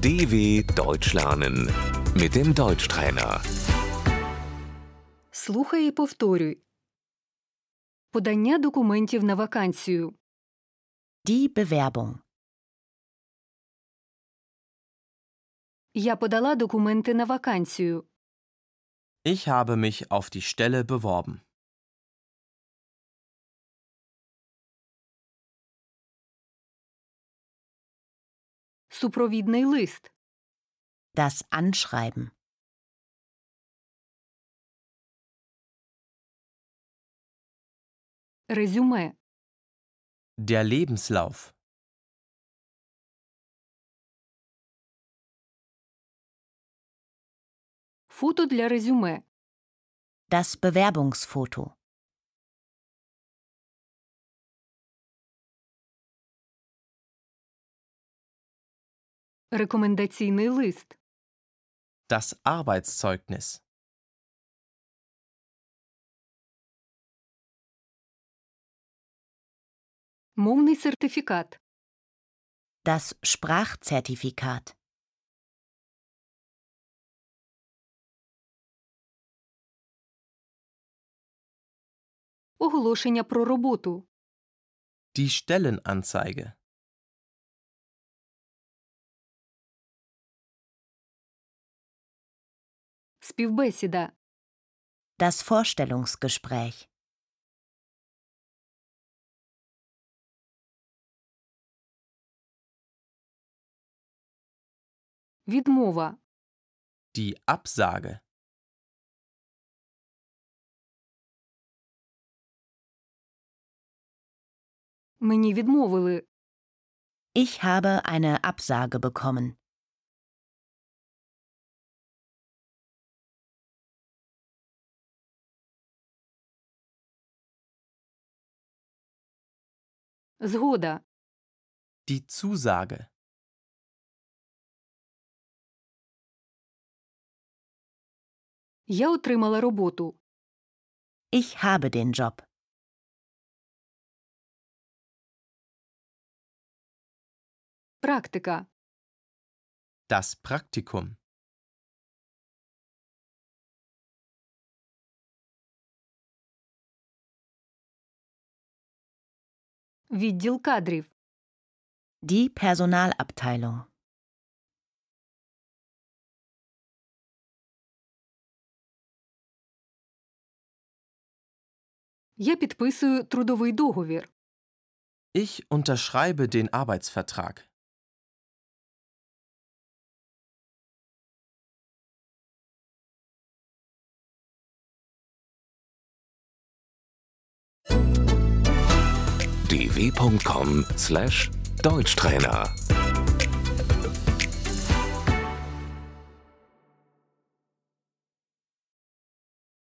DW Deutsch lernen mit dem Deutschtrainer. Слухай і повторюй. Подання документів на вакансію. Die Bewerbung. Я подала документи на вакансію. Ich habe mich auf die Stelle beworben. Супровідний лист. Das Anschreiben. Резюме. Der Lebenslauf. Фото для резюме. Das Bewerbungsfoto. Рекомендаційний лист. Das Arbeitszeugnis. Мовний сертифікат. Das Sprachzertifikat. Оголошення про роботу. Die Stellenanzeige. Співбесіда. Das Vorstellungsgespräch. Відмова. Die Absage. Мені відмовили. Ich habe eine Absage bekommen. Згода. Die Zusage. Я отримала роботу. Ich habe den Job. Практика. Das Praktikum. Відділ кадрів. Die Personalabteilung. Я підписую трудовий договір. Ich unterschreibe den Arbeitsvertrag. dw.com/Deutschtrainer